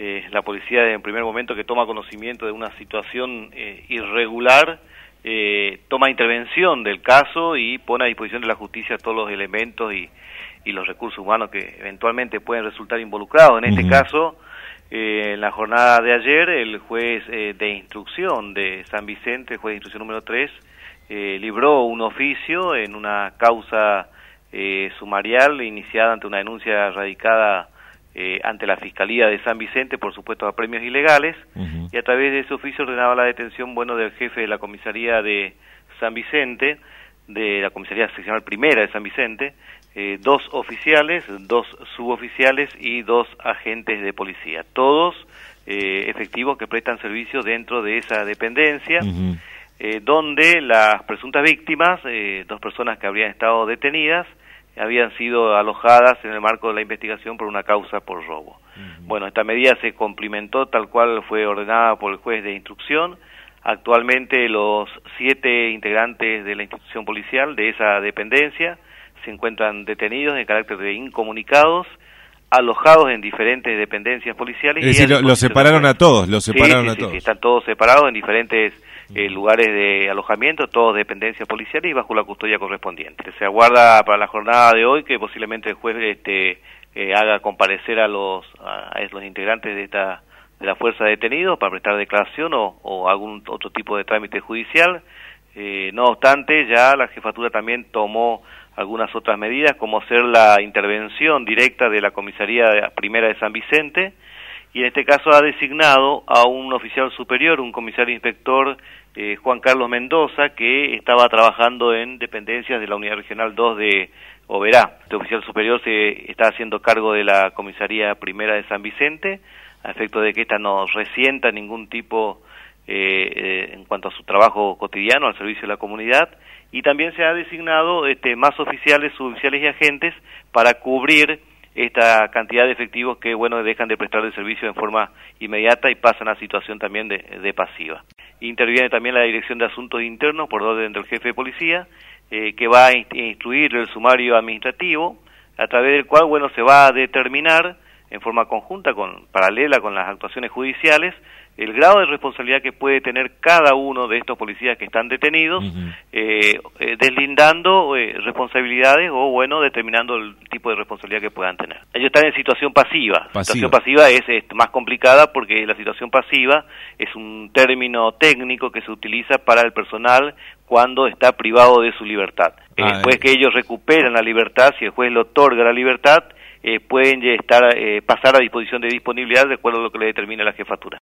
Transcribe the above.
la policía en primer momento que toma conocimiento de una situación irregular, toma intervención del caso y pone a disposición de la justicia todos los elementos y los recursos humanos que eventualmente pueden resultar involucrados. En este caso, en la jornada de ayer, el juez de instrucción de San Vicente, el juez de instrucción número 3, libró un oficio en una causa sumarial iniciada ante una denuncia radicada ante la Fiscalía de San Vicente por supuestos apremios ilegales, y a través de ese oficio ordenaba la detención del jefe de la comisaría de San Vicente, de la comisaría seccional primera de San Vicente, 2 oficiales, 2 suboficiales y 2 agentes de policía, todos efectivos que prestan servicio dentro de esa dependencia, donde las presuntas víctimas, 2 personas que habrían estado detenidas, habían sido alojadas en el marco de la investigación por una causa por robo. Bueno, esta medida se cumplimentó tal cual fue ordenada por el juez de instrucción. Actualmente los 7 integrantes de la institución policial de esa dependencia se encuentran detenidos en carácter de incomunicados, alojados en diferentes dependencias policiales. Es decir, los separaron a todos, los separaron a todos. Sí, están todos separados en diferentes lugares de alojamiento, todos dependencias policiales y bajo la custodia correspondiente. Se aguarda para la jornada de hoy que posiblemente el juez haga comparecer a los integrantes de la fuerza de detenidos para prestar declaración o algún otro tipo de trámite judicial. No obstante, ya la jefatura también tomó algunas otras medidas, como hacer la intervención directa de la comisaría primera de San Vicente, y en este caso ha designado a un oficial superior, un comisario inspector, Juan Carlos Mendoza, que estaba trabajando en dependencias de la Unidad Regional 2 de Oberá. Este oficial superior se está haciendo cargo de la comisaría primera de San Vicente, a efecto de que ésta no resienta ningún tipo en cuanto a su trabajo cotidiano al servicio de la comunidad, y también se ha designado más oficiales, suboficiales y agentes para cubrir esta cantidad de efectivos que, dejan de prestar el servicio en forma inmediata y pasan a situación también de pasiva. Interviene también la Dirección de Asuntos Internos por orden del jefe de policía, que va a instruir el sumario administrativo, a través del cual, se va a determinar en forma conjunta, paralela con las actuaciones judiciales, el grado de responsabilidad que puede tener cada uno de estos policías que están detenidos, deslindando responsabilidades o, determinando el tipo de responsabilidad que puedan tener. Ellos están en situación pasiva. La situación pasiva es más complicada porque la situación pasiva es un término técnico que se utiliza para el personal cuando está privado de su libertad. Después que ellos recuperan la libertad, si el juez le otorga la libertad, pueden pasar a disposición de disponibilidad de acuerdo a lo que le determina la jefatura.